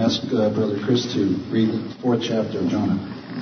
ask Brother Chris to read the 4th chapter of Jonah.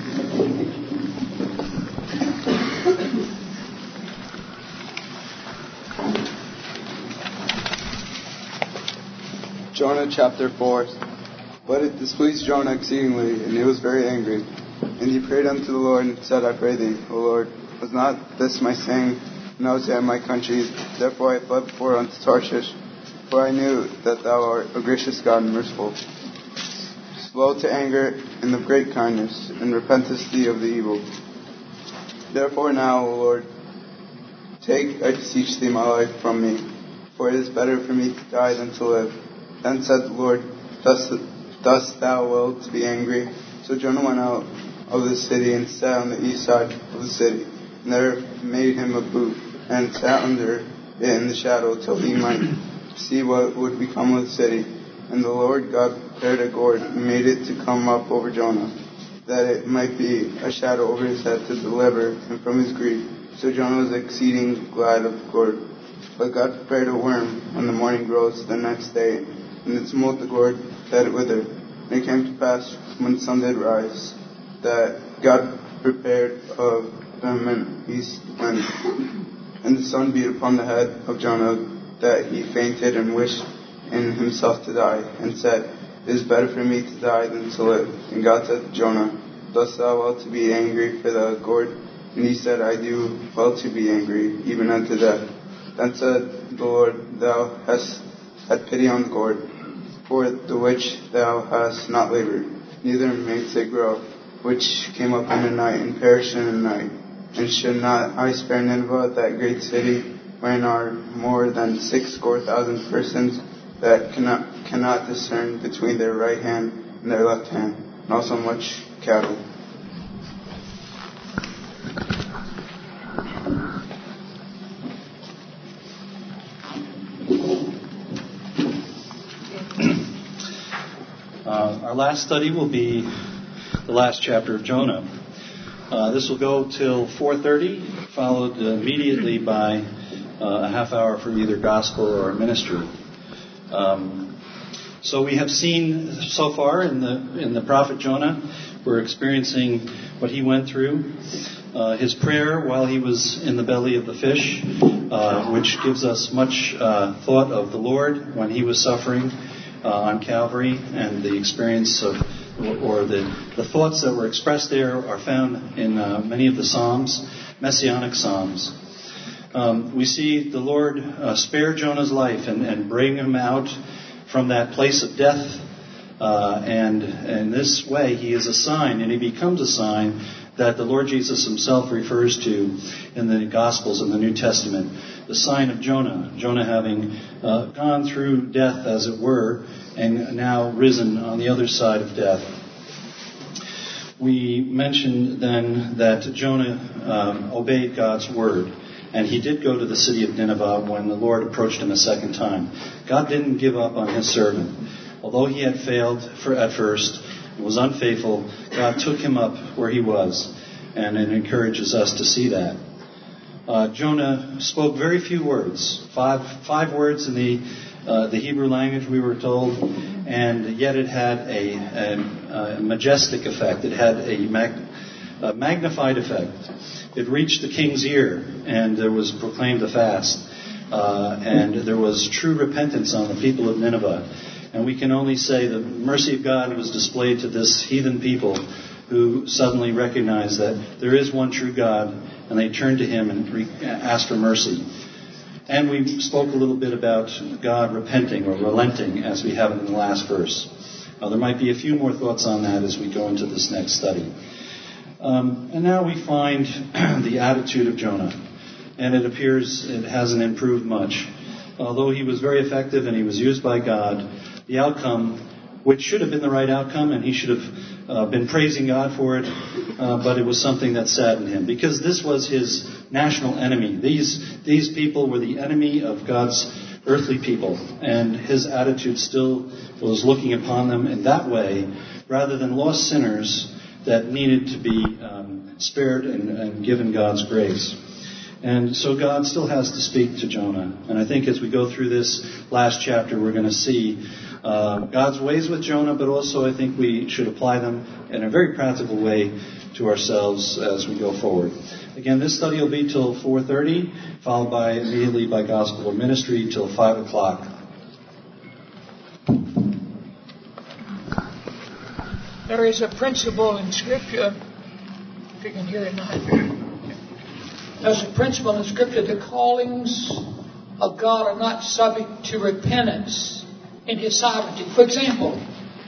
Jonah chapter 4. But it displeased Jonah exceedingly, and he was very angry. And he prayed unto the Lord, and said, I pray thee, O Lord, was not this my saying when I was yet in my country? Therefore I fled before unto Tarshish, for I knew that thou art a gracious God and merciful, slow to anger, and of great kindness, and repentest thee of the evil. Therefore now, O Lord, take, I beseech thee, my life from me, for it is better for me to die than to live. Then said the Lord, Dost thou will to be angry? So Jonah went out of the city and sat on the east side of the city. And there made him a booth, and sat under it in the shadow till he might see what would become of the city. And the Lord God prepared a gourd and made it to come up over Jonah, that it might be a shadow over his head to deliver him from his grief. So Jonah was exceeding glad of the gourd. But God prepared a worm when the morning rose the next day, and it smote the gourd that it withered. And it came to pass, when the sun did rise, that God prepared of them an east wind. And the sun beat upon the head of Jonah, that he fainted and wished in himself to die, and said, It is better for me to die than to live. And God said to Jonah, Dost thou well to be angry for the gourd? And he said, I do well to be angry, even unto death. Then said the Lord, Thou hast had pity on the gourd, for the which thou hast not labored, neither makes it grow, which came up in the night, and perished in the night. And should not I spare Nineveh, that great city, wherein are more than 60,000 persons that cannot discern between their right hand and their left hand, and also much cattle? Our last study will be the last chapter of Jonah. This will go till 4:30, followed immediately by a half hour for either gospel or ministry. So we have seen so far in the prophet Jonah, we're experiencing what he went through. His prayer while he was in the belly of the fish, which gives us much thought of the Lord when he was suffering on Calvary, and the experience of, or the thoughts that were expressed there are found in many of the Psalms, Messianic Psalms. We see the Lord spare Jonah's life and bring him out from that place of death, and in this way he is a sign, and he becomes a sign that the Lord Jesus himself refers to in the Gospels in the New Testament. The sign of Jonah having gone through death, as it were, and now risen on the other side of death. We mentioned then that Jonah obeyed God's word, and he did go to the city of Nineveh when the Lord approached him a second time. God didn't give up on his servant. Although he had failed at first, was unfaithful, God took him up where he was, and it encourages us to see that. Jonah spoke very few words, five words in the Hebrew language, we were told, and yet it had a majestic effect. It had a magnified effect. It reached the king's ear, and there was proclaimed a fast, and there was true repentance on the people of Nineveh. And we can only say the mercy of God was displayed to this heathen people who suddenly recognized that there is one true God, and they turned to him and asked for mercy. And we spoke a little bit about God repenting or relenting, as we have it in the last verse. There might be a few more thoughts on that as we go into this next study. And now we find the attitude of Jonah. And it appears it hasn't improved much. Although he was very effective and he was used by God, the outcome, which should have been the right outcome, and he should have been praising God for it, but it was something that saddened him, because this was his national enemy. These people were the enemy of God's earthly people, and his attitude still was looking upon them in that way, rather than lost sinners that needed to be spared and given God's grace. And so God still has to speak to Jonah. And I think as we go through this last chapter, we're going to see God's ways with Jonah, but also I think we should apply them in a very practical way to ourselves as we go forward. Again, this study will be till 4:30, followed immediately by Gospel or Ministry till 5 o'clock. There is a principle in Scripture, if you can hear it now. There's a principle in Scripture: the callings of God are not subject to repentance in His sovereignty. For example,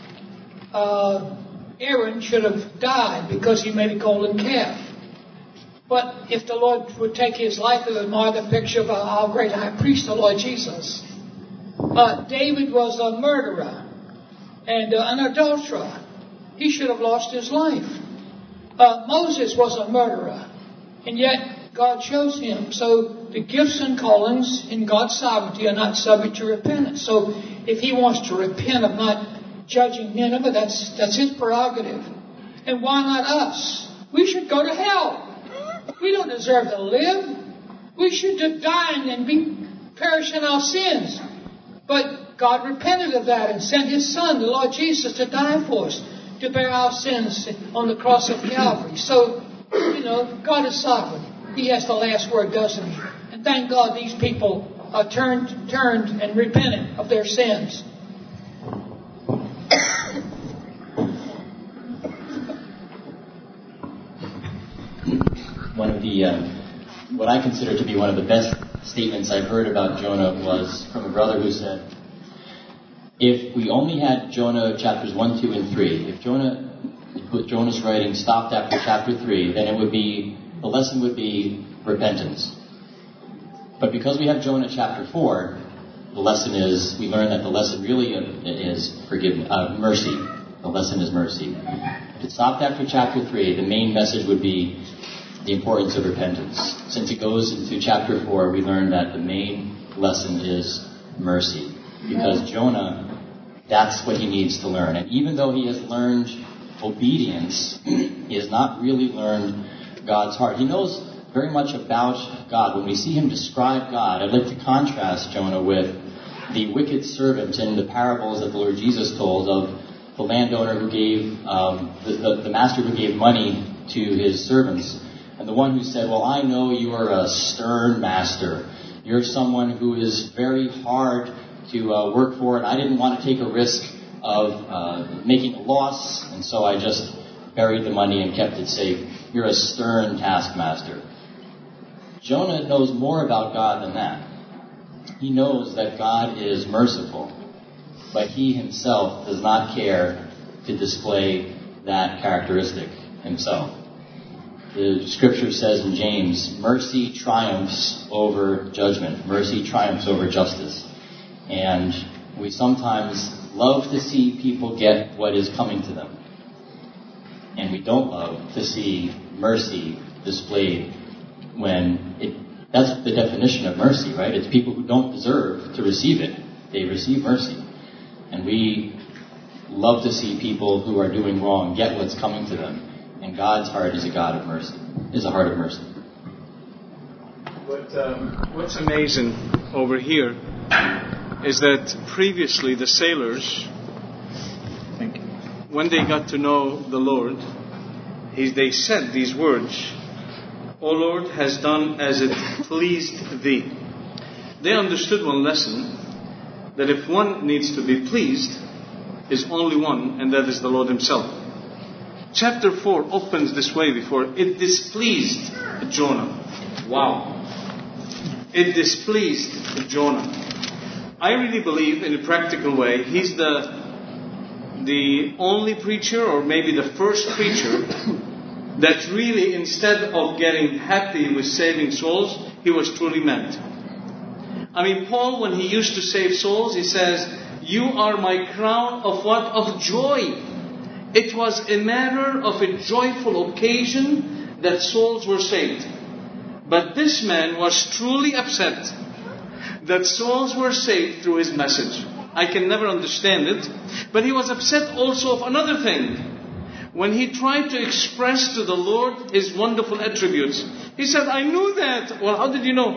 Aaron should have died because he made a golden calf. But if the Lord would take his life, it would mark a picture of our great high priest, the Lord Jesus. David was a murderer and an adulterer. He should have lost his life. Moses was a murderer, and yet God chose him. So the gifts and callings in God's sovereignty are not subject to repentance. So if He wants to repent of not judging Nineveh, that's His prerogative. And why not us? We should go to hell. We don't deserve to live. We should die and perish in our sins. But God repented of that and sent His Son, the Lord Jesus, to die for us, to bear our sins on the cross of Calvary. So, God is sovereign. He has the last word, doesn't He? And thank God these people turned and repented of their sins. One of the, what I consider to be one of the best statements I've heard about Jonah was from a brother who said, if we only had Jonah chapters 1, 2, and 3, if Jonah's writing stopped after chapter 3, then the lesson would be repentance. But because we have Jonah chapter 4, we learn that the lesson really is mercy. The lesson is mercy. If it stopped after chapter 3, the main message would be the importance of repentance. Since it goes into chapter 4, we learn that the main lesson is mercy. Because Jonah, that's what he needs to learn. And even though he has learned obedience, he has not really learned God's heart. He knows very much about God. When we see him describe God, I'd like to contrast Jonah with the wicked servant in the parables that the Lord Jesus told of the landowner who gave, the master who gave money to his servants. And the one who said, well, I know you are a stern master. You're someone who is very hard to work for, and I didn't want to take a risk of making a loss, and so I just buried the money and kept it safe. You're a stern taskmaster. Jonah knows more about God than that. He knows that God is merciful, but he himself does not care to display that characteristic himself. The scripture says in James, mercy triumphs over judgment. Mercy triumphs over justice. And we sometimes love to see people get what is coming to them. And we don't love to see mercy displayed that's the definition of mercy, right? It's people who don't deserve to receive it. They receive mercy. And we love to see people who are doing wrong get what's coming to them. And God's heart is a God of mercy, is a heart of mercy. What's amazing over here is that previously the sailors, when they got to know the Lord, they said these words, O Lord has done as it pleased thee. They understood one lesson, that if one needs to be pleased, is only one, and that is the Lord himself. Chapter 4 opens this way before. It displeased Jonah. Wow. It displeased Jonah. I really believe, in a practical way, he's the only preacher, or maybe the first preacher, that really, instead of getting happy with saving souls, he was truly meant. I mean, Paul, when he used to save souls, he says, you are my crown of what? Of joy. It was a matter of a joyful occasion that souls were saved. But this man was truly upset that souls were saved through his message. I can never understand it. But he was upset also of another thing. When he tried to express to the Lord his wonderful attributes, he said, I knew that. Well, how did you know?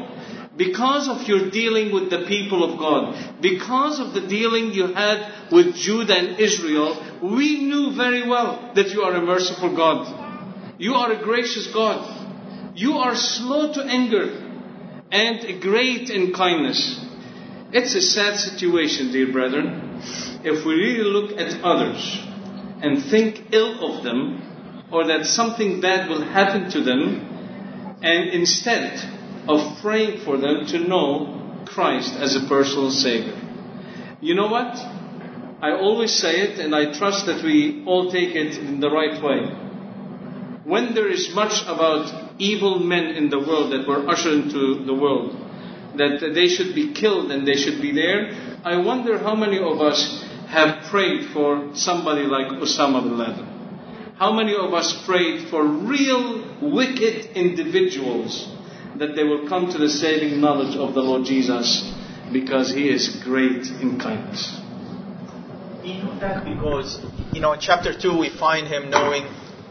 because of your dealing with the people of God, because of the dealing you had with Judah and Israel, we knew very well that you are a merciful God. You are a gracious God. You are slow to anger and great in kindness. It's a sad situation, dear brethren, if we really look at others and think ill of them, or that something bad will happen to them, and instead of praying for them to know Christ as a personal Savior. You know what? I always say it, and I trust that we all take it in the right way. When there is much about evil men in the world that were ushered into the world, that they should be killed and they should be there, I wonder how many of us have prayed for somebody like Osama bin Laden. How many of us prayed for real wicked individuals that they will come to the saving knowledge of the Lord Jesus because He is great in kindness. We know that because, in chapter 2 we find Him knowing.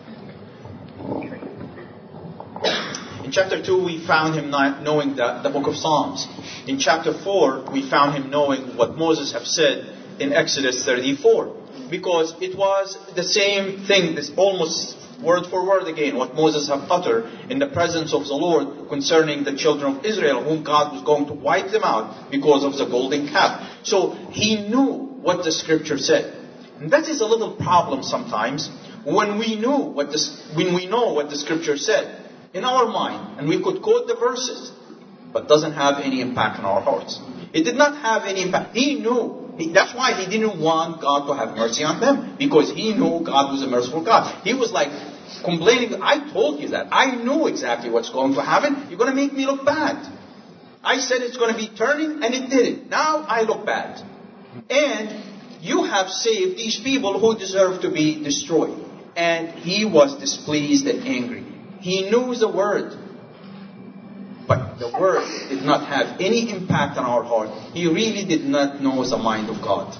In chapter 2 we found Him knowing the book of Psalms. In chapter 4 we found Him knowing what Moses have said in Exodus 34. Because it was the same thing, this almost word for word again, what Moses have uttered in the presence of the Lord concerning the children of Israel, whom God was going to wipe them out because of the golden calf. So he knew what the scripture said. And that is a little problem sometimes when we know what the scripture said in our mind, and we could quote the verses, but doesn't have any impact on our hearts. It did not have any impact. He knew. That's why he didn't want God to have mercy on them, because he knew God was a merciful God. He was like complaining, I told you that. I knew exactly what's going to happen. You're going to make me look bad. I said it's going to be turning, and it didn't. Now I look bad. And you have saved these people who deserve to be destroyed. And he was displeased and angry. He knew the word. But the word did not have any impact on our heart. He really did not know the mind of God.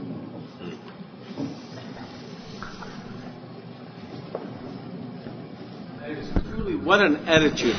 Truly, what an attitude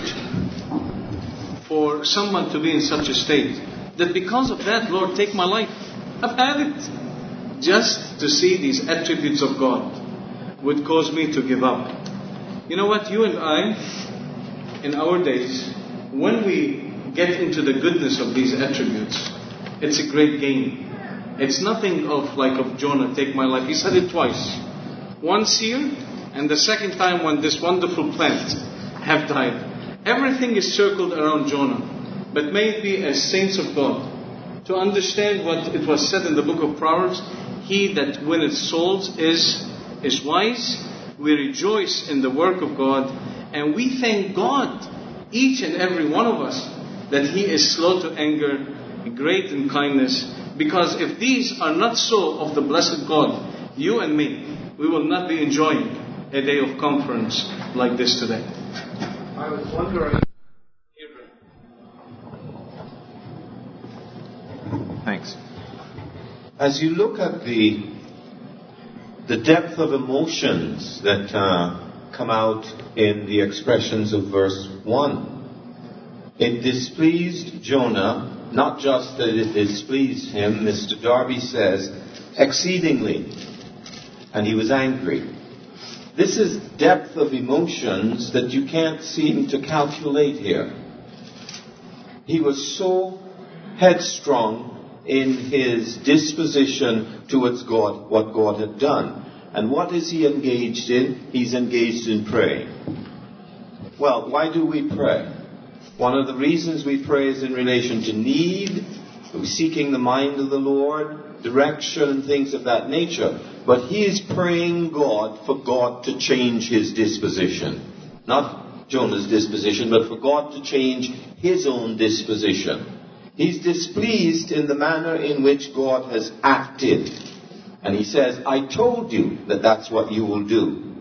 for someone to be in such a state. That because of that, Lord, take my life. I've had it. Just to see these attributes of God would cause me to give up. You know what? You and I, in our days, when we get into the goodness of these attributes, it's a great gain. It's nothing of Jonah, take my life. He said it twice. Once here, and the second time when this wonderful plant have died. Everything is circled around Jonah. But may it be as saints of God to understand what it was said in the book of Proverbs. He that winneth souls is wise. We rejoice in the work of God, and we thank God, each and every one of us, that He is slow to anger, great in kindness. Because if these are not so of the blessed God, you and me, we will not be enjoying a day of conference like this today. I was wondering. Thanks. As you look at the depth of emotions that come out in the expressions of verse 1, it displeased Jonah, not just that it displeased him, Mr. Darby says, exceedingly. And he was angry. This is depth of emotions that you can't seem to calculate here. He was so headstrong in his disposition towards God, what God had done. And what is he engaged in? He's engaged in praying. Well, why do we pray? One of the reasons we pray is in relation to need, seeking the mind of the Lord, direction and things of that nature. But he is praying God for God to change his disposition. Not Jonah's disposition, but for God to change his own disposition. He's displeased in the manner in which God has acted. And he says, I told you that that's what you will do.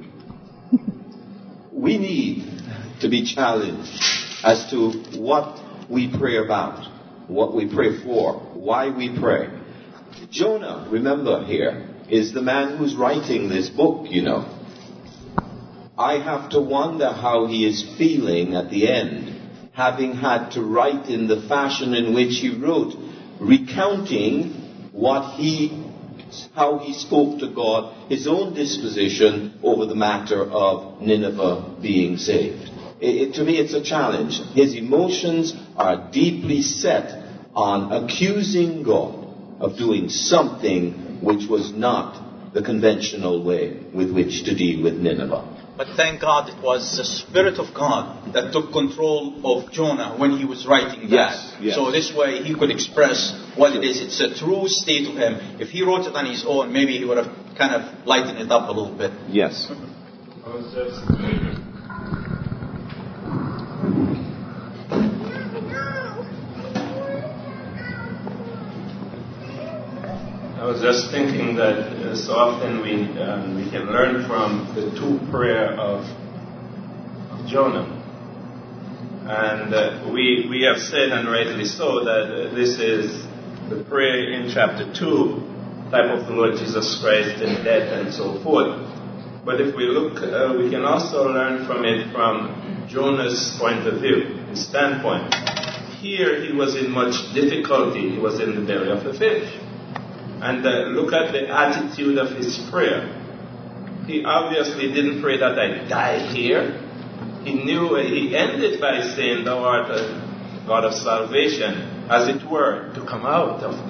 We need to be challenged as to what we pray about, what we pray for, why we pray. Jonah, remember here, is the man who's writing this book, you know. I have to wonder how he is feeling at the end having had to write in the fashion in which he wrote, recounting how he spoke to God, his own disposition over the matter of Nineveh being saved. To me, it's a challenge. His emotions are deeply set on accusing God of doing something which was not the conventional way with which to deal with Nineveh. But thank God it was the Spirit of God that took control of Jonah when he was writing that. Yes. So this way he could express what it is. It's a true state of him. If he wrote it on his own, maybe he would have kind of lightened it up a little bit. Yes. I was just thinking that so often we can learn from the prayer of Jonah. And we have said, and rightly so, that this is the prayer in chapter 2, type of the Lord Jesus Christ in death and so forth. But if we look, we can also learn from it from Jonah's point of view, his standpoint. Here he was in much difficulty. He was in the belly of the fish. And look at the attitude of his prayer. He obviously didn't pray that I die here. He knew, he ended by saying, Thou art a God of salvation, as it were, to come out of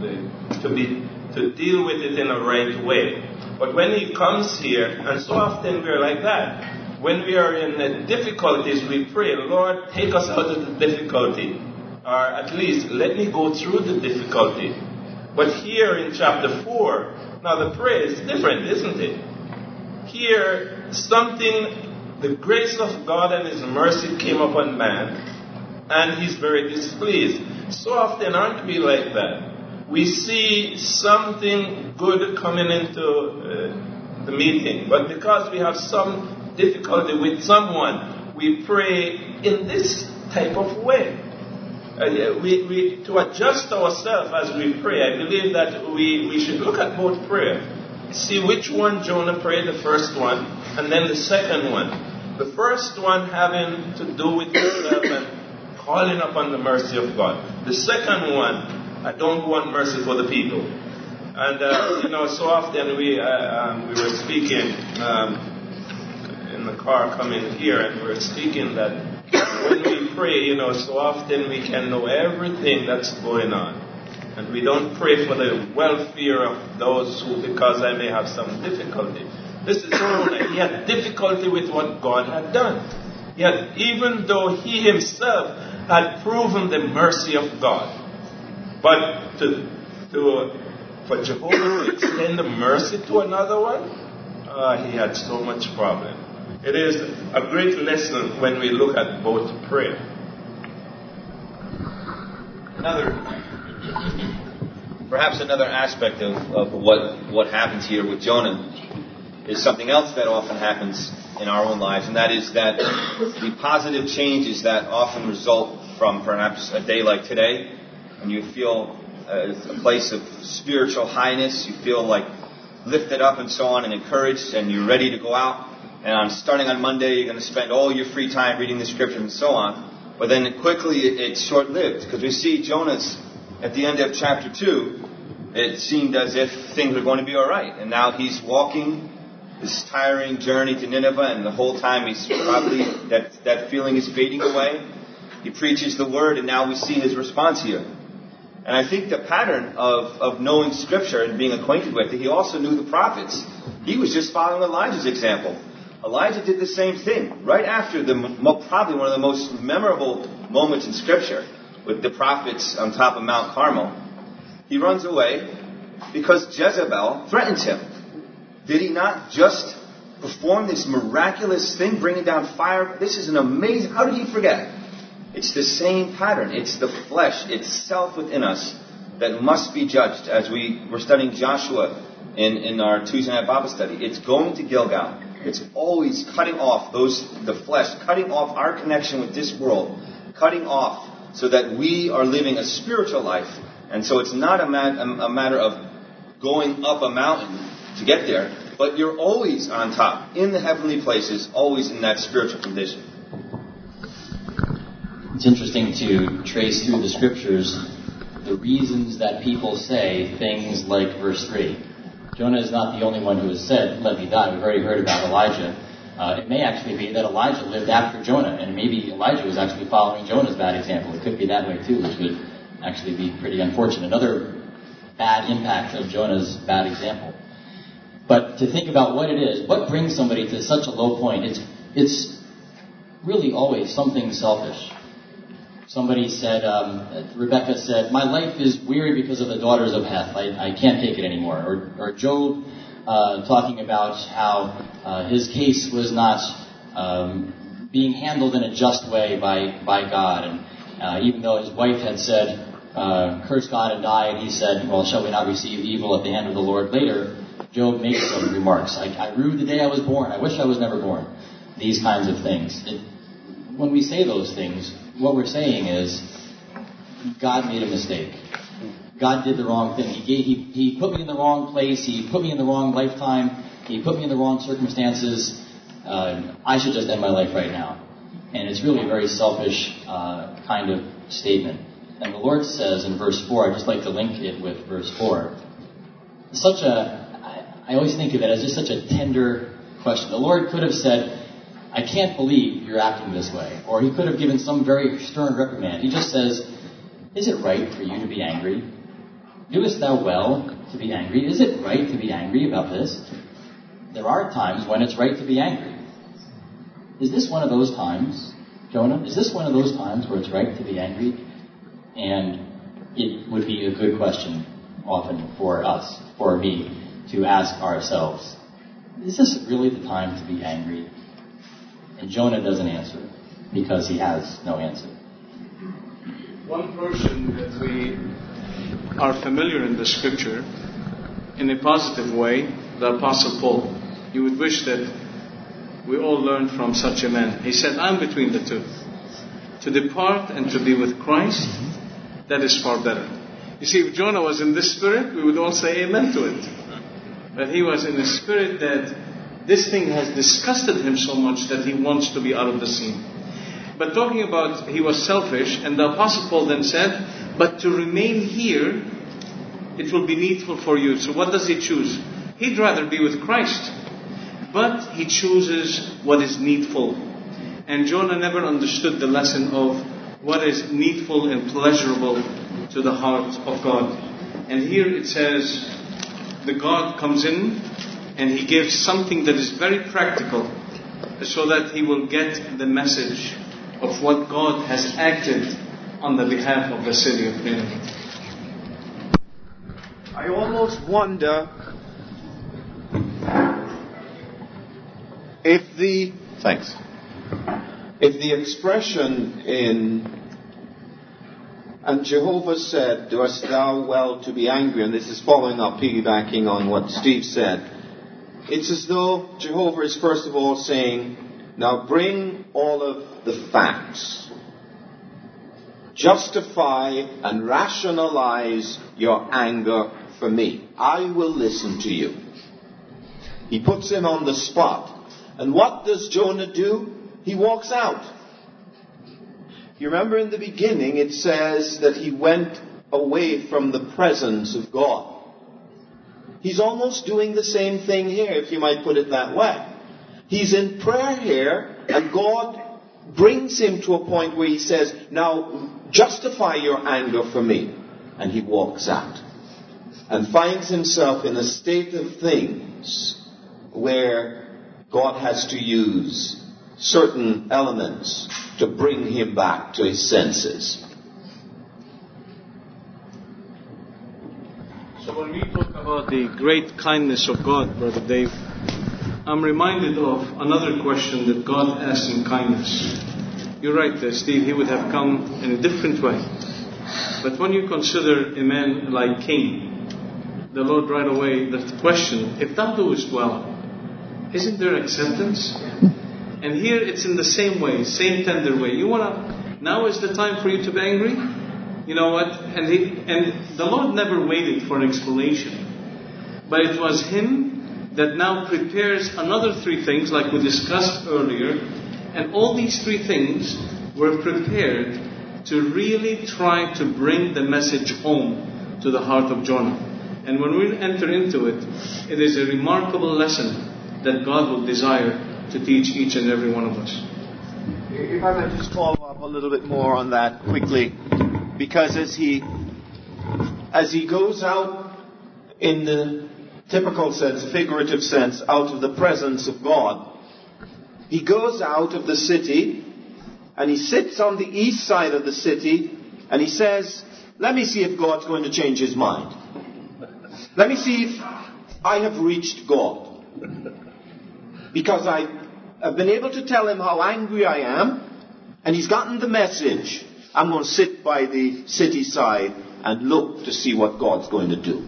to deal with it in a right way. But when he comes here, and so often we're like that, when we are in difficulties, we pray, Lord, take us out of the difficulty, or at least let me go through the difficulty. But here in chapter 4, now the prayer is different, isn't it? Here, the grace of God and His mercy came upon man, and He's very displeased. So often aren't we like that? We see something good coming into the meeting, but because we have some difficulty with someone, we pray in this type of way. To adjust ourselves as we pray, I believe that we should look at both prayer. See which one Jonah prayed, the first one, and then the second one. The first one having to do with himself and calling upon the mercy of God. The second one, I don't want mercy for the people. And, so often we were speaking in the car coming here, and we were speaking that when we pray, so often we can know everything that's going on. And we don't pray for the welfare of those who, because I may have some difficulty. This is Jonah. He had difficulty with what God had done. Yet, even though he himself had proven the mercy of God, but for Jehovah to extend the mercy to another one, he had so much problem. It is a great lesson when we look at both prayer. Perhaps another aspect of what happens here with Jonah is something else that often happens in our own lives, and that is that the positive changes that often result from perhaps a day like today, when you feel a place of spiritual highness, you feel like lifted up and so on and encouraged, and you're ready to go out. And starting on Monday, you're going to spend all your free time reading the Scripture and so on. But then quickly, it's short-lived. Because we see Jonah's, at the end of chapter 2, it seemed as if things were going to be all right. And now he's walking this tiring journey to Nineveh, and the whole time he's probably, that feeling is fading away. He preaches the Word, and now we see his response here. And I think the pattern of knowing Scripture and being acquainted with it, he also knew the prophets. He was just following Elijah's example. Elijah did the same thing right after probably one of the most memorable moments in Scripture with the prophets on top of Mount Carmel. He runs away because Jezebel threatens him. Did he not just perform this miraculous thing, bringing down fire? This is an amazing... How did he forget? It's the same pattern. It's the flesh itself within us that must be judged. As we were studying Joshua in our Tuesday night Bible study, it's going to Gilgal. It's always cutting off the flesh, cutting off our connection with this world, cutting off so that we are living a spiritual life. And so it's not a matter of going up a mountain to get there, but you're always on top, in the heavenly places, always in that spiritual condition. It's interesting to trace through the scriptures the reasons that people say things like verse 3. Jonah is not the only one who has said, let me die. We've already heard about Elijah. It may actually be that Elijah lived after Jonah, and maybe Elijah was actually following Jonah's bad example. It could be that way too, which would actually be pretty unfortunate. Another bad impact of Jonah's bad example. But to think about what it is, what brings somebody to such a low point, it's really always something selfish. Somebody said, Rebecca said, my life is weary because of the daughters of Heth. I can't take it anymore. Or Job talking about how his case was not being handled in a just way by God. And even though his wife had said, curse God and die, and he said, well, shall we not receive evil at the hand of the Lord? Later, Job makes some remarks. I rue the day I was born. I wish I was never born. These kinds of things. When we say those things, what we're saying is, God made a mistake. God did the wrong thing. He put me in the wrong place. He put me in the wrong lifetime. He put me in the wrong circumstances. I should just end my life right now. And it's really a very selfish kind of statement. And the Lord says in verse 4, I'd just like to link it with verse 4. I always think of it as just such a tender question. The Lord could have said, I can't believe you're acting this way. Or he could have given some very stern reprimand. He just says, is it right for you to be angry? Doest thou well to be angry? Is it right to be angry about this? There are times when it's right to be angry. Is this one of those times, Jonah? Is this one of those times where it's right to be angry? And it would be a good question often for us, for me, to ask ourselves, is this really the time to be angry? And Jonah doesn't answer because he has no answer. One person that we are familiar in the scripture in a positive way, the Apostle Paul. You would wish that we all learned from such a man. He said, I'm between the two. To depart and to be with Christ, that is far better. You see, if Jonah was in this spirit, we would all say amen to it. But he was in a spirit that this thing has disgusted him so much that he wants to be out of the scene. But talking about he was selfish, and the Apostle Paul then said, but to remain here, it will be needful for you. So what does he choose? He'd rather be with Christ. But he chooses what is needful. And Jonah never understood the lesson of what is needful and pleasurable to the heart of God. And here it says, the God comes in and he gives something that is very practical so that he will get the message of what God has acted on the behalf of the city of Nineveh. I almost wonder if the expression in and Jehovah said, doest thou well to be angry, and this is following up, piggybacking on what Steve said, it's as though Jehovah is first of all saying, now bring all of the facts. Justify and rationalize your anger for me. I will listen to you. He puts him on the spot. And what does Jonah do? He walks out. You remember in the beginning it says that he went away from the presence of God. He's almost doing the same thing here, if you might put it that way. He's in prayer here, and God brings him to a point where he says, now justify your anger for me. And he walks out and finds himself in a state of things where God has to use certain elements to bring him back to his senses. So when we talk about the great kindness of God, Brother Dave, I'm reminded of another question that God asked in kindness. You're right, Steve, he would have come in a different way. But when you consider a man like Cain, the Lord right away, the question, if thou doest well, isn't there acceptance? And here it's in the same way, same tender way. Now is the time for you to be angry? You know what? And the Lord never waited for an explanation. But it was him that now prepares another three things like we discussed earlier. And all these three things were prepared to really try to bring the message home to the heart of Jonah. And when we enter into it, it is a remarkable lesson that God would desire to teach each and every one of us. If I may just follow up a little bit more on that quickly, because as he goes out in the typical sense, figurative sense, out of the presence of God, he goes out of the city and he sits on the east side of the city and he says, let me see if God's going to change his mind. Let me see if I have reached God. Because I have been able to tell him how angry I am, and he's gotten the message. I'm going to sit by the city side and look to see what God's going to do.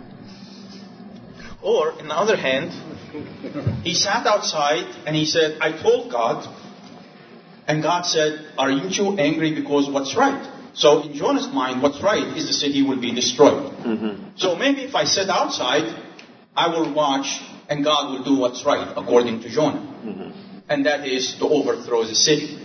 Or, on the other hand, he sat outside and he said, I told God, and God said, aren't you angry because what's right? So in Jonah's mind, what's right is the city will be destroyed. Mm-hmm. So maybe if I sit outside, I will watch and God will do what's right, according to Jonah. Mm-hmm. And that is to overthrow the city.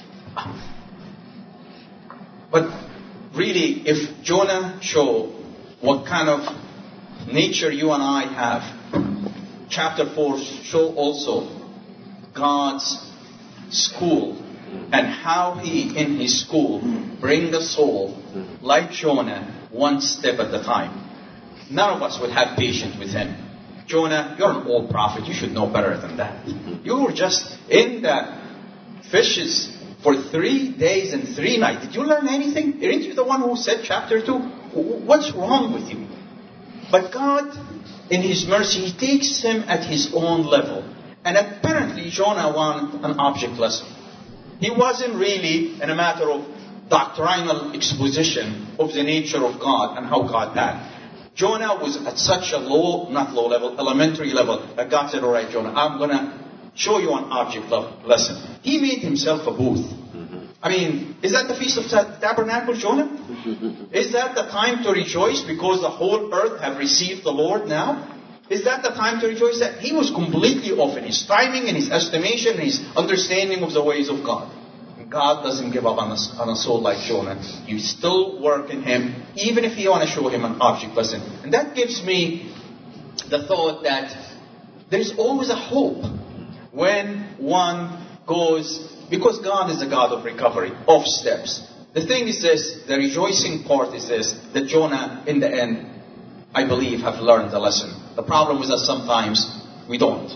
But really, if Jonah showed what kind of nature you and I have, chapter 4 show also God's school and how he, in his school, bring the soul, like Jonah, one step at a time. None of us would have patience with him. Jonah, you're an old prophet. You should know better than that. You were just in the fishes for 3 days and 3 nights. Did you learn anything? Aren't you the one who said chapter 2? What's wrong with you? But God, in his mercy, he takes him at his own level. And apparently Jonah wanted an object lesson. He wasn't really in a matter of doctrinal exposition of the nature of God and how God had. Jonah was at such a elementary level, that God said, all right, Jonah, I'm going to show you an object lesson. He made himself a booth. I mean, is that the Feast of Tabernacles, Jonah? Is that the time to rejoice because the whole earth have received the Lord now? Is that the time to rejoice? That he was completely off in his timing and his estimation and his understanding of the ways of God. God doesn't give up on a soul like Jonah. You still work in him, even if you want to show him an object lesson. And that gives me the thought that there's always a hope when one goes, because God is the God of recovery, of steps. The thing is this, the rejoicing part is this, that Jonah, in the end, I believe, have learned the lesson. The problem is that sometimes we don't.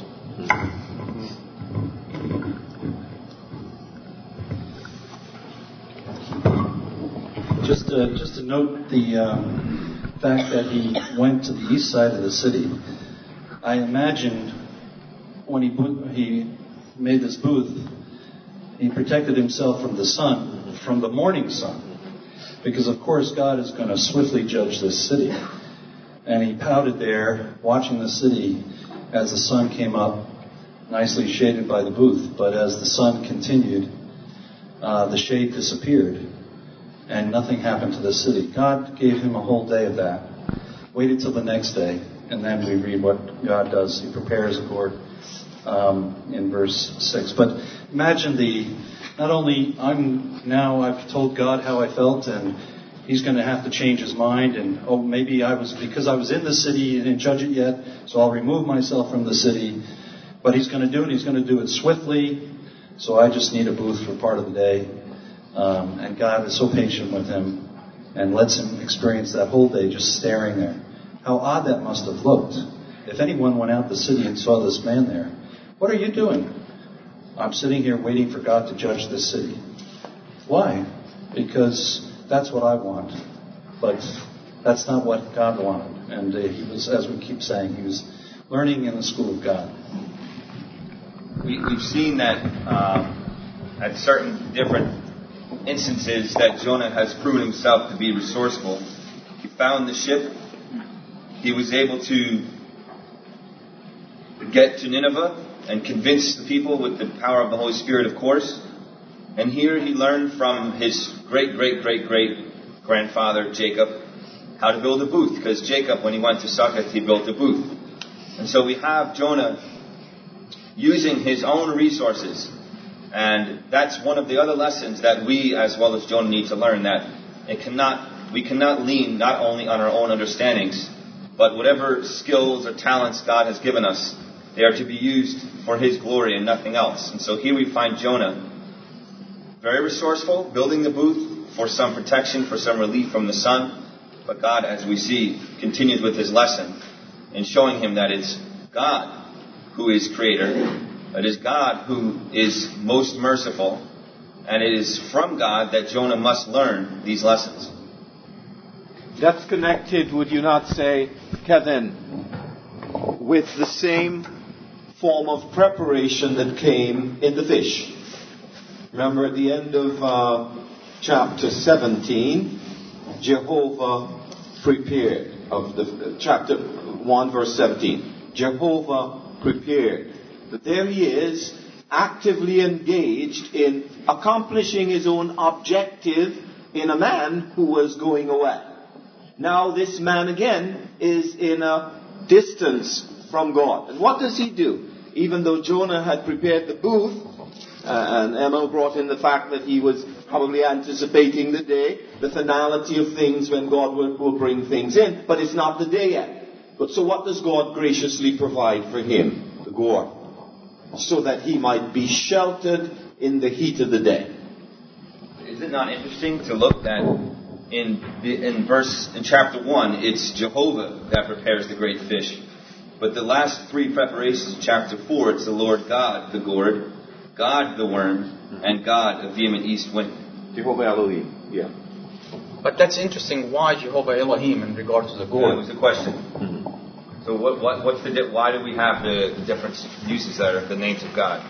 Just to note the fact that he went to the east side of the city, I imagine when he made this booth, he protected himself from the sun, from the morning sun, because of course God is going to swiftly judge this city. And he pouted there, watching the city as the sun came up, nicely shaded by the booth. But as the sun continued, the shade disappeared, and nothing happened to the city. God gave him a whole day of that. Waited till the next day, and then we read what God does. He prepares a gourd in verse 6. But imagine not only I've told God how I felt, and he's going to have to change his mind, and maybe because I was in the city, he didn't judge it yet, so I'll remove myself from the city. But he's going to do it, he's going to do it swiftly, so I just need a booth for part of the day. And God is so patient with him and lets him experience that whole day just staring there. How odd that must have looked. If anyone went out the city and saw this man there, what are you doing? I'm sitting here waiting for God to judge this city. Why? Because that's what I want. But that's not what God wanted. And he was, as we keep saying, he was learning in the school of God. We've seen that at certain different instances that Jonah has proven himself to be resourceful. He found the ship. He was able to get to Nineveh and convince the people with the power of the Holy Spirit, of course. And here he learned from his great-great-great-great-grandfather, Jacob, how to build a booth. Because Jacob, when he went to Succoth, he built a booth. And so we have Jonah using his own resources And that's one of the other lessons that we, as well as Jonah, need to learn, that we cannot lean not only on our own understandings, but whatever skills or talents God has given us, they are to be used for His glory and nothing else. And so here we find Jonah very resourceful, building the booth for some protection, for some relief from the sun. But God, as we see, continues with His lesson in showing him that it's God who is creator, it is God who is most merciful, and it is from God that Jonah must learn these lessons. That's connected, would you not say, Kevin, with the same form of preparation that came in the fish. Remember at the end of chapter 17, Jehovah prepared, of the chapter 1 verse 17, Jehovah prepared. But there he is, actively engaged in accomplishing his own objective in a man who was going away. Now this man again is in a distance from God. And what does he do? Even though Jonah had prepared the booth, and Emma brought in the fact that he was probably anticipating the day, the finality of things when God will bring things in, but it's not the day yet. But so what does God graciously provide for him? The gourd. So that he might be sheltered in the heat of the day. Is it not interesting to look that in chapter 1, it's Jehovah that prepares the great fish. But the last three preparations in chapter 4, it's the Lord God, the gourd, God, the worm, and God, a vehement east wind. Jehovah Elohim, yeah. But that's interesting. Why Jehovah Elohim in regard to the gourd? That was the question. Mm-hmm. So why do we have the different uses there of the names of God?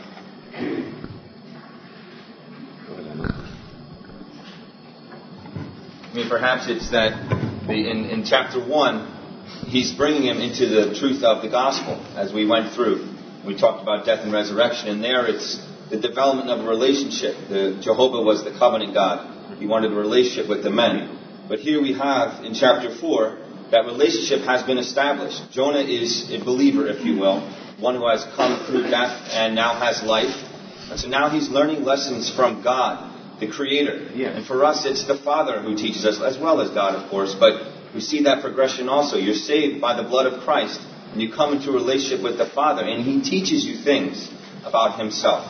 I mean, perhaps it's that in chapter 1, he's bringing him into the truth of the gospel, as we went through. We talked about death and resurrection, and there it's the development of a relationship. Jehovah was the covenant God. He wanted a relationship with the men. But here we have, in chapter 4, that relationship has been established. Jonah is a believer, if you will, one who has come through death and now has life. And so now he's learning lessons from God, the Creator. Yes. And for us, it's the Father who teaches us, as well as God, of course. But we see that progression also. You're saved by the blood of Christ, and you come into a relationship with the Father, and He teaches you things about Himself.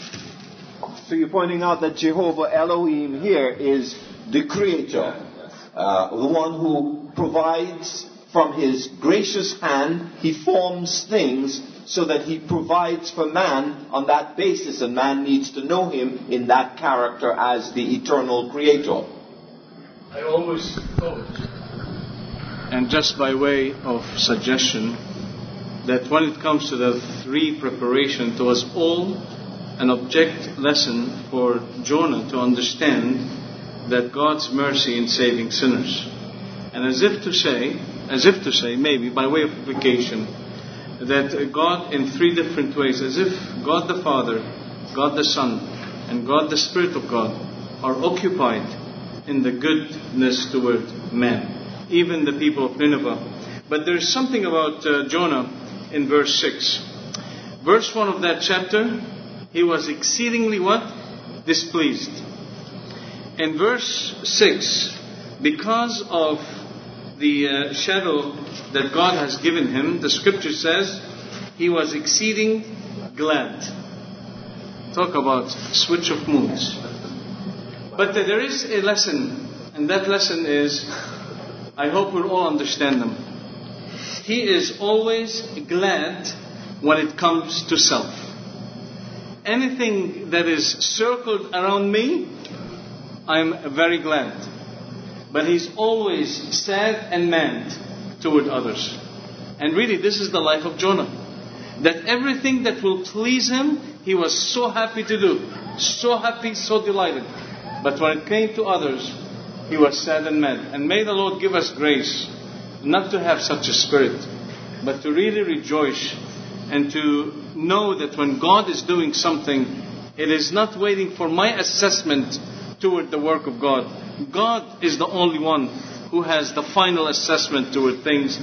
So you're pointing out that Jehovah Elohim here is the Creator, the one who provides from His gracious hand. He forms things so that He provides for man on that basis, and man needs to know Him in that character as the eternal Creator. I always thought, and just by way of suggestion, that when it comes to the three preparation, it was all an object lesson for Jonah to understand that God's mercy in saving sinners. And as if to say, maybe by way of application, that God in three different ways, as if God the Father, God the Son, and God the Spirit of God are occupied in the goodness toward man, even the people of Nineveh. But there is something about Jonah in verse 6. Verse 1 of that chapter, he was exceedingly what? Displeased. In verse 6, because of the shadow that God has given him, the scripture says, he was exceeding glad. Talk about switch of moods. But there is a lesson, and that lesson is, I hope we'll all understand them. He is always glad when it comes to self. Anything that is circled around me, I'm very glad. But he's always sad and mad toward others. And really, this is the life of Jonah. That everything that will please him, he was so happy to do. So happy, so delighted. But when it came to others, he was sad and mad. And may the Lord give us grace not to have such a spirit, but to really rejoice and to know that when God is doing something, it is not waiting for my assessment toward the work of God. God is the only one who has the final assessment toward things.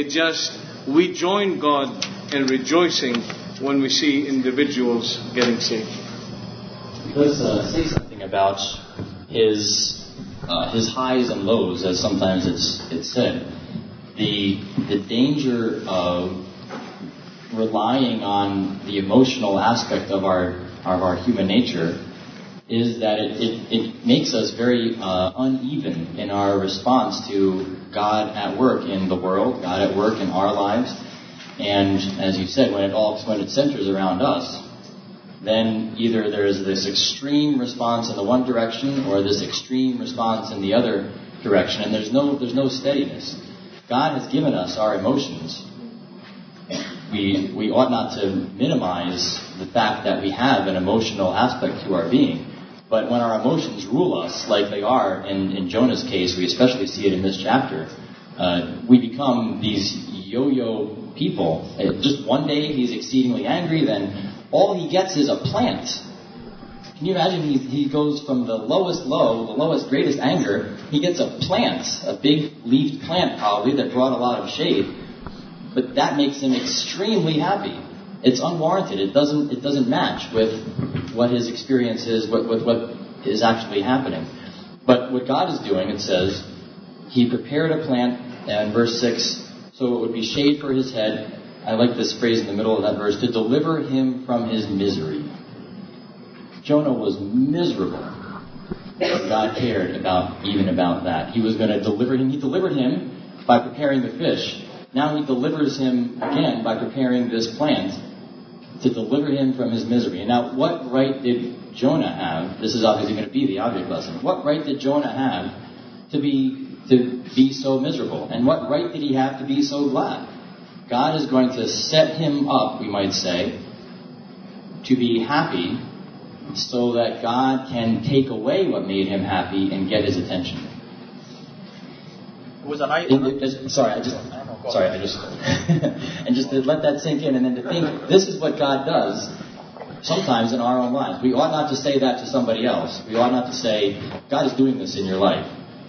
We join God in rejoicing when we see individuals getting saved. let's say something about his highs and lows, as sometimes it's said. The danger of relying on the emotional aspect of our human nature is that it makes us very uneven in our response to God at work in the world, God at work in our lives. And as you said, when it centers around us, then either there's this extreme response in the one direction or this extreme response in the other direction, and there's no steadiness. God has given us our emotions. We ought not to minimize the fact that we have an emotional aspect to our being. But when our emotions rule us, like they are in Jonah's case, we especially see it in this chapter, we become these yo-yo people. Just one day he's exceedingly angry, then all he gets is a plant. Can you imagine he goes from the lowest low, the lowest, greatest anger, he gets a plant, a big leafed plant probably that brought a lot of shade, but that makes him extremely happy. It's unwarranted. It doesn't match with what his experience is, with what is actually happening. But what God is doing, it says, he prepared a plant, and verse 6, so it would be shade for his head. I like this phrase in the middle of that verse, to deliver him from his misery. Jonah was miserable, but God cared about that. He was going to deliver him. He delivered him by preparing the fish. Now he delivers him again by preparing this plant to deliver him from his misery. And now, what right did Jonah have? This is obviously going to be the object lesson. What right did Jonah have to be so miserable? And what right did he have to be so glad? God is going to set him up, we might say, to be happy so that God can take away what made him happy and get his attention. It was an eye. And just to let that sink in and then to think, this is what God does sometimes in our own lives. We ought not to say that to somebody else. We ought not to say, God is doing this in your life.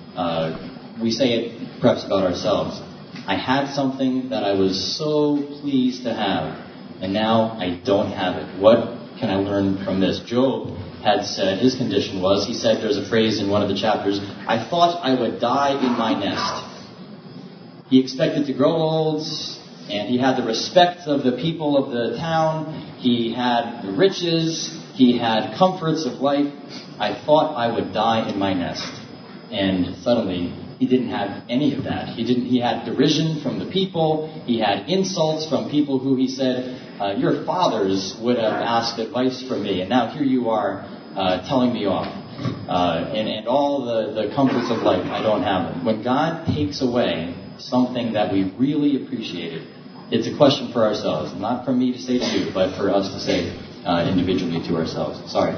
We say it perhaps about ourselves. I had something that I was so pleased to have, and now I don't have it. What can I learn from this? Job had said, his condition was, he said, there's a phrase in one of the chapters, I thought I would die in my nest. He expected to grow old, and he had the respect of the people of the town. He had riches. He had comforts of life. I thought I would die in my nest. And suddenly, he didn't have any of that. He had derision from the people. He had insults from people who he said, your fathers would have asked advice from me, and now here you are telling me off. And all the comforts of life, I don't have them. When God takes away something that we really appreciated, it's a question for ourselves. Not for me to say to you, but for us to say individually to ourselves. Sorry.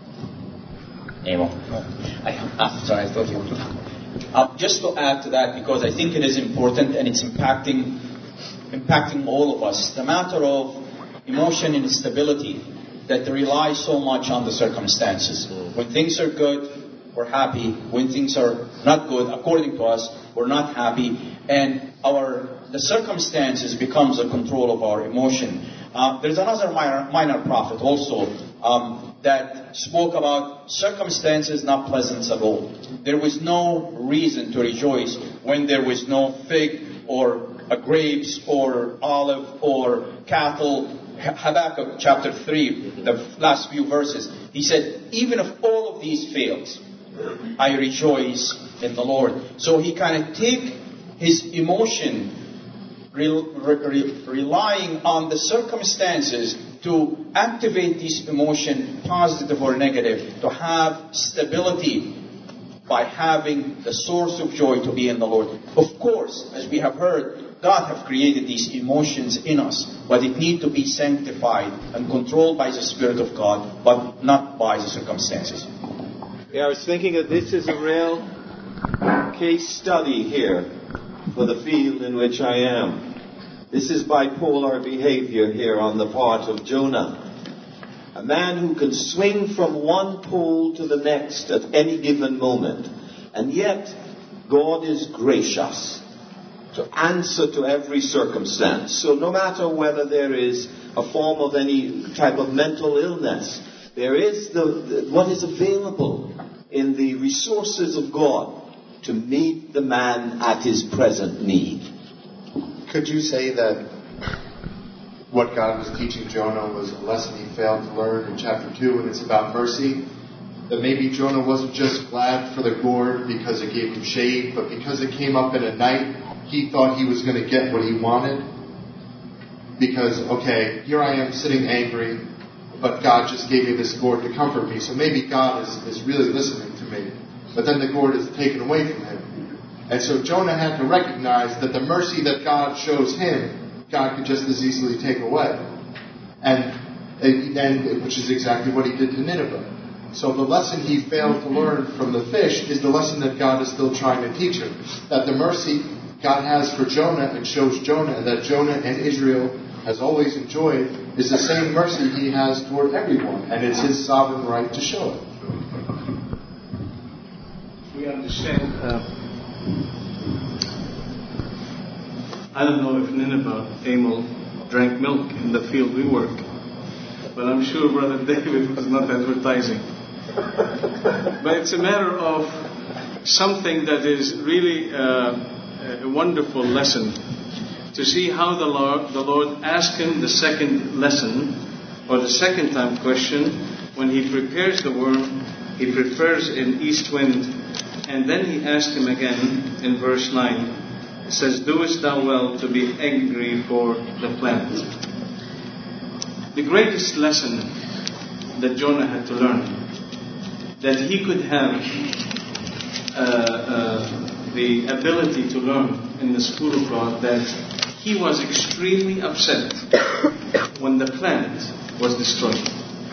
Emil. Sorry, I thought you... just to add to that, because I think it is important and it's impacting all of us. The matter of emotion instability that relies so much on the circumstances. When things are good, we're happy. When things are not good, according to us, we're not happy. And the circumstances becomes a control of our emotion. There's another minor prophet also that spoke about circumstances not pleasant at all. There was no reason to rejoice when there was no fig or grapes or olive or cattle. Habakkuk chapter 3, the last few verses, he said, even if all of these fails, I rejoice in the Lord. So he kind of take his emotion relying on the circumstances to activate this emotion, positive or negative, to have stability by having the source of joy to be in the Lord. Of course, as we have heard, God have created these emotions in us, but it need to be sanctified and controlled by the Spirit of God, but not by the circumstances. Yeah, I was thinking that this is a real case study here for the field in which I am. This is bipolar behavior here on the part of Jonah. A man who can swing from one pole to the next at any given moment. And yet, God is gracious to answer to every circumstance. So no matter whether there is a form of any type of mental illness There is what is available in the resources of God to meet the man at his present need. Could you say that what God was teaching Jonah was a lesson he failed to learn in chapter 2, and it's about mercy? That maybe Jonah wasn't just glad for the gourd because it gave him shade, but because it came up in a night, he thought he was going to get what he wanted. Because, okay, here I am sitting angry, but God just gave me this gourd to comfort me, so maybe God is really listening to me. But then the gourd is taken away from him. And so Jonah had to recognize that the mercy that God shows him, God could just as easily take away. And which is exactly what he did to Nineveh. So the lesson he failed to learn from the fish is the lesson that God is still trying to teach him. That the mercy God has for Jonah and shows Jonah, and that Jonah and Israel has always enjoyed, is the same mercy he has toward everyone. And it's his sovereign right to show it. We understand. I don't know if Nineveh, Amel, drank milk in the field we work, but I'm sure Brother David was not advertising. But it's a matter of something that is really a wonderful lesson, to see how the Lord asked him the second lesson, or the second time question, when he prepares the worm, he prepares an east wind, and then he asked him again in verse 9. It says, "Doest thou well to be angry for the plant?" The greatest lesson that Jonah had to learn, that he could have the ability to learn in the school of God, that he was extremely upset when the plant was destroyed.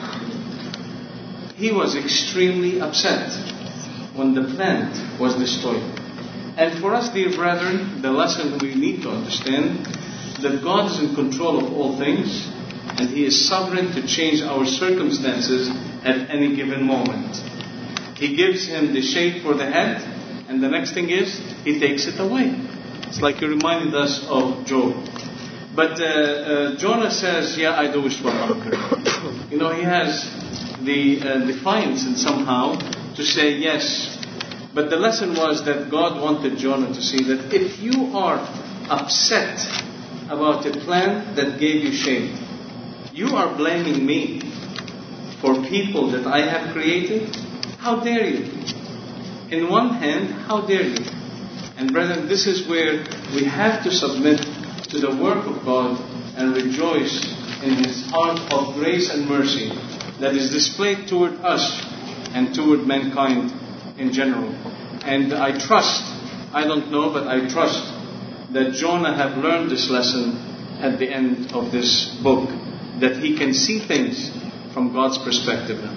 He was extremely upset when the plant was destroyed. And for us, dear brethren, the lesson we need to understand, that God is in control of all things, and He is sovereign to change our circumstances at any given moment. He gives him the shade for the head, and the next thing is, He takes it away. It's like He reminded us of Job. But Jonah says, "Yeah, I do wish for hunger." He has the defiance and somehow to say yes. But the lesson was that God wanted Jonah to see that if you are upset about a plant that gave you shade, you are blaming me for people that I have created? How dare you? In one hand, how dare you? And brethren, this is where we have to submit to the work of God and rejoice in His heart of grace and mercy that is displayed toward us and toward mankind in general. And I trust, I don't know, but I trust that Jonah have learned this lesson at the end of this book, that he can see things from God's perspective now.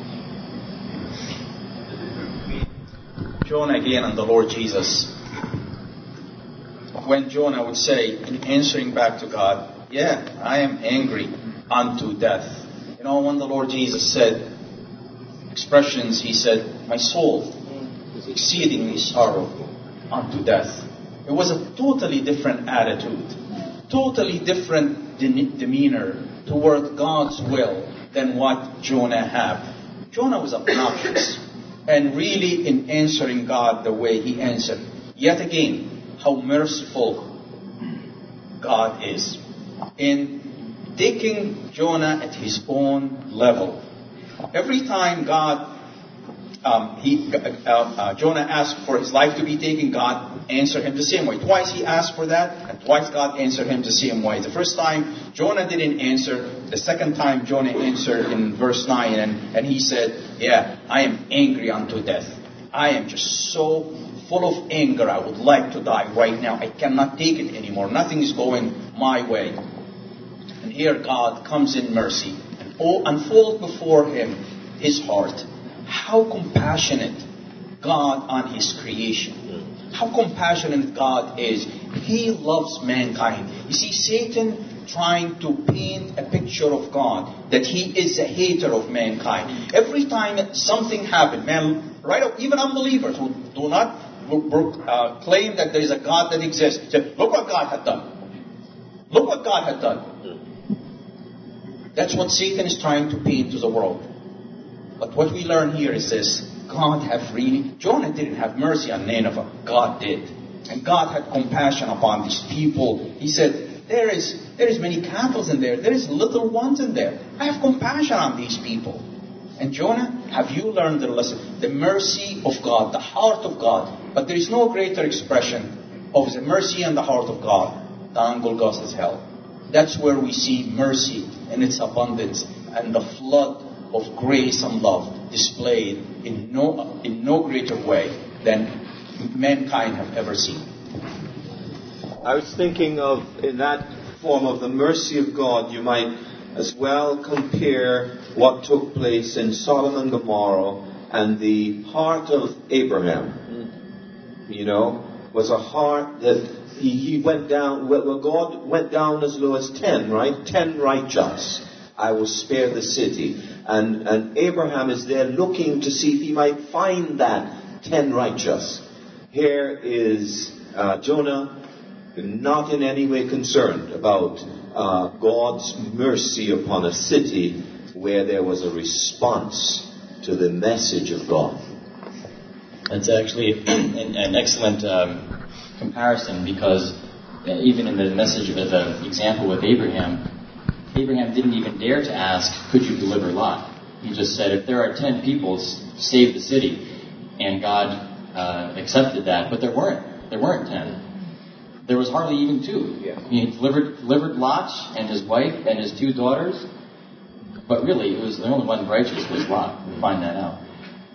Jonah again and the Lord Jesus. When Jonah would say, in answering back to God, "Yeah, I am angry unto death." When the Lord Jesus said expressions, He said, "My soul is exceedingly sorrowful unto death." It was a totally different attitude, totally different demeanor toward God's will than what Jonah had. Jonah was obnoxious, and really in answering God the way he answered. Yet again, how merciful God is in taking Jonah at his own level. Every time Jonah asked for his life to be taken, God answered him the same way. Twice he asked for that, and twice God answered him the same way. The first time, Jonah didn't answer. The second time, Jonah answered in verse 9, and he said, "Yeah, I am angry unto death. I am just so full of anger. I would like to die right now. I cannot take it anymore. Nothing is going my way." And here God comes in mercy and unfold before him His heart. How compassionate God on His creation. How compassionate God is. He loves mankind. You see, Satan trying to paint a picture of God, that He is a hater of mankind. Every time something happened, even unbelievers who do not claim that there is a God that exists, say, "Look what God had done. Look what God had done." That's what Satan is trying to paint to the world. But what we learn here is this. Jonah didn't have mercy on Nineveh. God did. And God had compassion upon these people. He said, there is many cattle in there. There is little ones in there. I have compassion on these people. And Jonah, have you learned the lesson? The mercy of God, the heart of God. But there is no greater expression of the mercy and the heart of God than Golgotha's hell. That's where we see mercy in its abundance and the flood of grace and love displayed in no greater way than mankind have ever seen. I was thinking of, in that form of the mercy of God, you might as well compare what took place in Sodom and Gomorrah and the heart of Abraham. You know, was a heart that he went down, well, God went down as low as 10, right? 10 righteous. I will spare the city. And Abraham is there looking to see if he might find that 10 righteous. Here is Jonah, not in any way concerned about God's mercy upon a city where there was a response to the message of God. That's actually an excellent comparison, because even in the message of the example with Abraham didn't even dare to ask, could you deliver Lot? He just said, if there are 10 people, save the city. And God accepted that, but there weren't 10. There was hardly even 2. Yeah. He delivered Lot and his wife and his 2 daughters, but really it was the only one righteous was Lot. We'll find that out.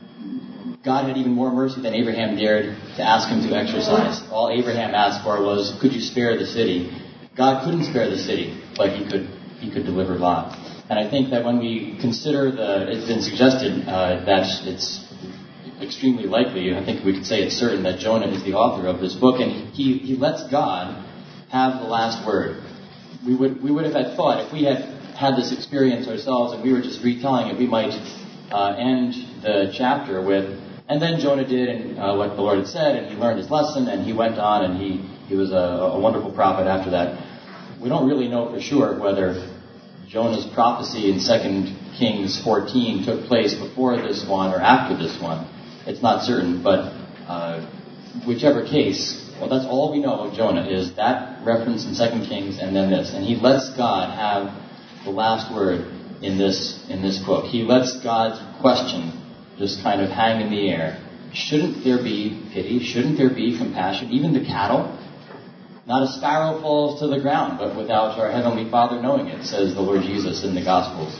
God had even more mercy than Abraham dared to ask him to exercise. All Abraham asked for was, could you spare the city? God couldn't spare the city, but he could deliver Lot. And I think that when we consider it's been suggested that it's extremely likely, I think we could say it's certain, that Jonah is the author of this book, and he lets God have the last word. We would have had thought, if we had this experience ourselves and we were just retelling it, we might end the chapter with, and then Jonah did what the Lord had said, and he learned his lesson, and he went on, and he was a wonderful prophet after that. We don't really know for sure whether Jonah's prophecy in 2 Kings 14 took place before this one or after this one. It's not certain, but whichever case, well, that's all we know of Jonah is that reference in 2 Kings and then this. And he lets God have the last word in this book. He lets God's question just kind of hang in the air. Shouldn't there be pity? Shouldn't there be compassion? Even the cattle? Not a sparrow falls to the ground, but without our Heavenly Father knowing it, says the Lord Jesus in the Gospels.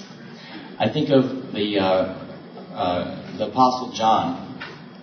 I think of the Apostle John.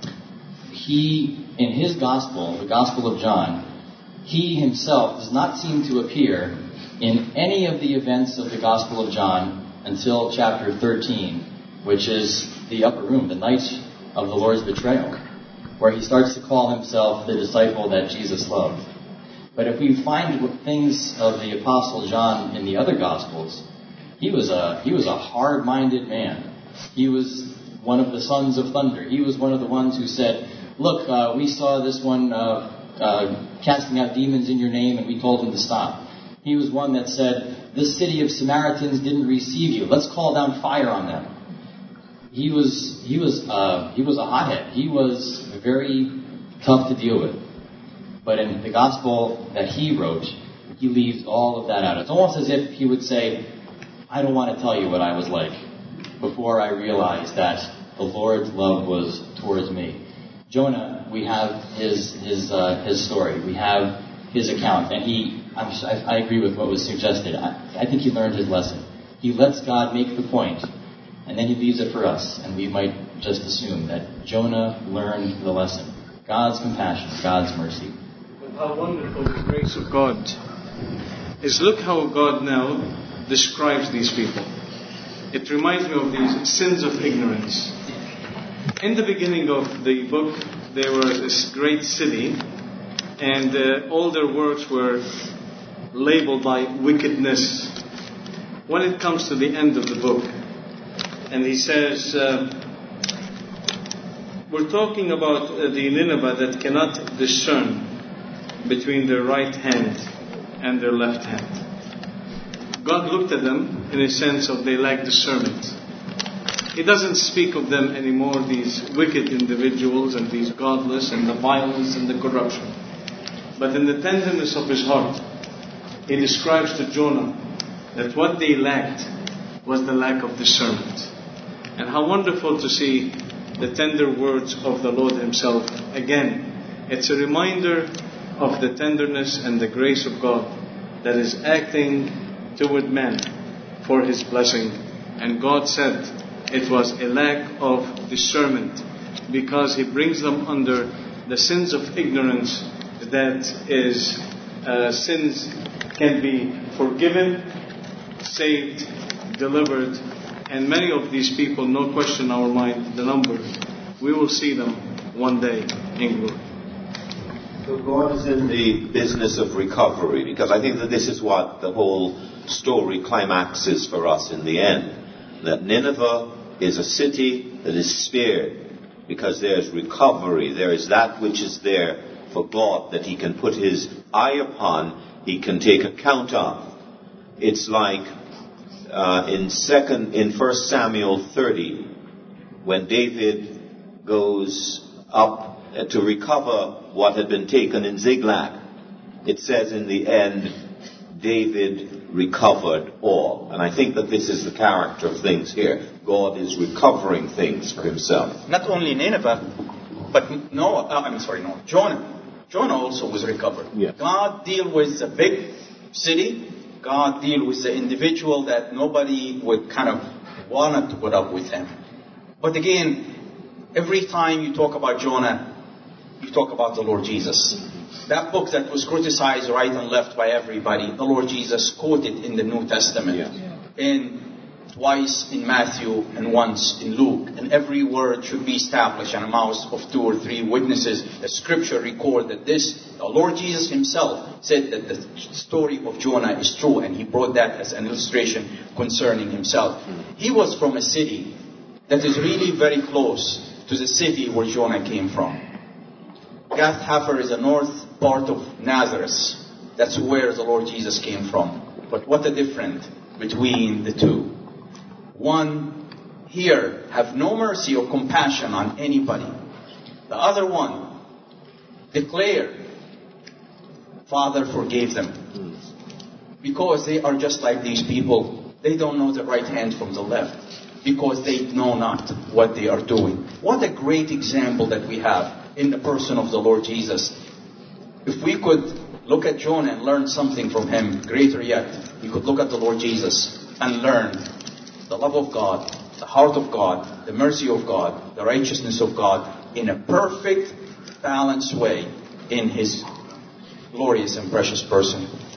He, in his Gospel, the Gospel of John, he himself does not seem to appear in any of the events of the Gospel of John until chapter 13, which is the upper room, the night of the Lord's betrayal, where he starts to call himself the disciple that Jesus loved. But if we find things of the Apostle John in the other Gospels, he was a hard-minded man. He was one of the sons of thunder. He was one of the ones who said, look, we saw this one casting out demons in your name, and we told him to stop. He was one that said, this city of Samaritans didn't receive you. Let's call down fire on them. He was a hothead. He was very tough to deal with. But in the gospel that he wrote, he leaves all of that out. It's almost as if he would say, I don't want to tell you what I was like before I realized that the Lord's love was towards me. Jonah, we have his story. We have his account. And I agree with what was suggested. I think he learned his lesson. He lets God make the point, and then he leaves it for us. And we might just assume that Jonah learned the lesson. God's compassion, God's mercy. How wonderful the grace of God is. Look how God now describes these people. It reminds me of these sins of ignorance. In the beginning of the book, there was this great city, and all their works were labeled by wickedness. When it comes to the end of the book, and he says, we're talking about the Nineveh that cannot discern between their right hand and their left hand. God looked at them in a sense of they lack discernment. He doesn't speak of them anymore, these wicked individuals and these godless and the violence and the corruption. But in the tenderness of his heart, he describes to Jonah that what they lacked was the lack of discernment. And how wonderful to see the tender words of the Lord himself. Again, it's a reminder of the tenderness and the grace of God that is acting toward men for his blessing. And God said it was a lack of discernment, because he brings them under the sins of ignorance, that is, sins can be forgiven, saved, delivered, and many of these people, no question in our mind, the number, we will see them one day in glory. So God is in the business of recovery, because I think that this is what the whole story climaxes for us in the end. That Nineveh is a city that is spared because there's recovery. There is that which is there for God that he can put his eye upon, he can take account of. It's like in 1 Samuel 30, when David goes up to recover what had been taken in Ziklag. It says in the end, David recovered all. And I think that this is the character of things here. God is recovering things for himself. Not only Nineveh, but Jonah. Jonah also was recovered. Yes. God deal with the big city. God deal with the individual that nobody would kind of want to put up with him. But again, every time you talk about Jonah, you talk about the Lord Jesus. That book that was criticized right and left by everybody, the Lord Jesus quoted in the New Testament. Yes. And twice in Matthew and once in Luke. And every word should be established on a mouth of 2 or 3 witnesses. The scripture record that the Lord Jesus himself said that the story of Jonah is true, and he brought that as an illustration concerning himself. He was from a city that is really very close to the city where Jonah came from. Gath Hepher is the north part of Nazareth. That's where the Lord Jesus came from. But what a difference between the two. One here have no mercy or compassion on anybody. The other one declared, Father forgave them. Because they are just like these people. They don't know the right hand from the left. Because they know not what they are doing. What a great example that we have in the person of the Lord Jesus. If we could look at Jonah and learn something from him, greater yet, we could look at the Lord Jesus and learn the love of God, the heart of God, the mercy of God, the righteousness of God in a perfect, balanced way in his glorious and precious person.